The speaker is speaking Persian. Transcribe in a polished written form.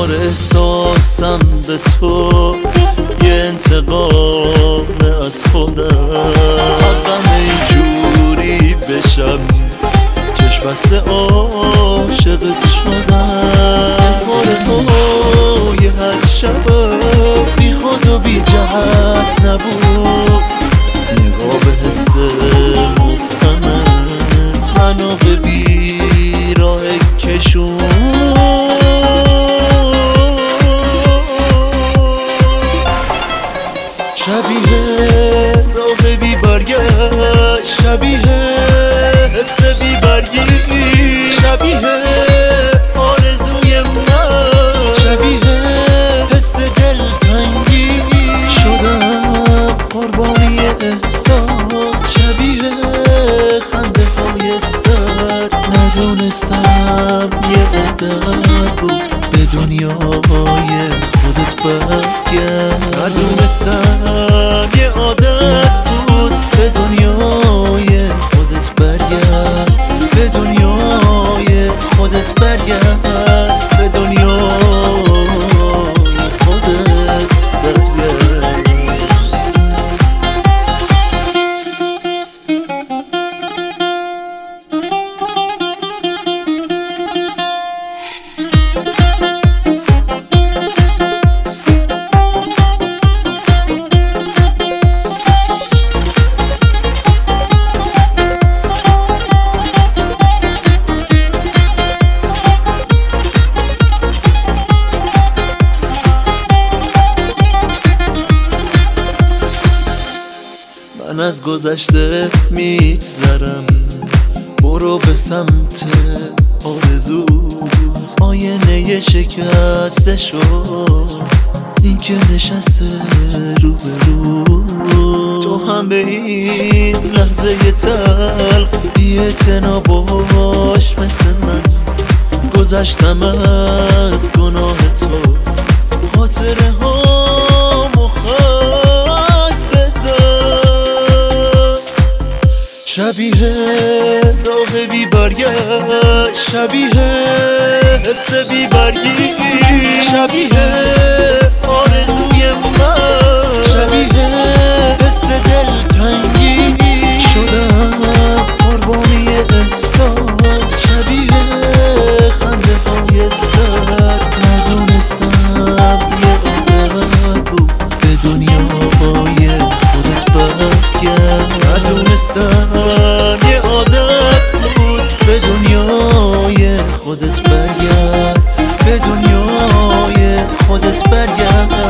بار احساسم به تو یه انتقام از خودم، حقم اینجوری بشم چشم بسته عاشقت شدم. پاره هر شبم بی خود و بی جهت نبود، نگاه به حس مبهمت تنها به بیراه کشون. شبیه راه بی برگشت، شبیه حس بی برگشت، شبیه آرزوی من، شبیه حس دلتنگی شدم قربانی احساس، شبیه خنده های سر ندونستم یه عادت بود به دنیای خودت برگرد، ندونستم یه عادت بود به دنیای خودت برگرد، به دنیای خودت برگرد، به دنیای خودت برگرد. من از گذشته میگذرم، برو به سمت آرزو، آینه شکسته شد این که نشسته رو به رو. تو هم به این لحظه تلخ بی اعتنا باش مثل من، گذشتم از گناه تو خاطره هامو خط بزن. شبیه راه بی برگشت، شبیه حس بی برگشت، شبیه آرزوی من، شبیه حس دلتنگی شدم قربانی احساس، شبیه خنده های سر ندونستم یه عادت بود به دنیای خودت برگرد، ندونستم یه عادت بود به دنیای خودت برگرد، به دنیای خودت برگرد.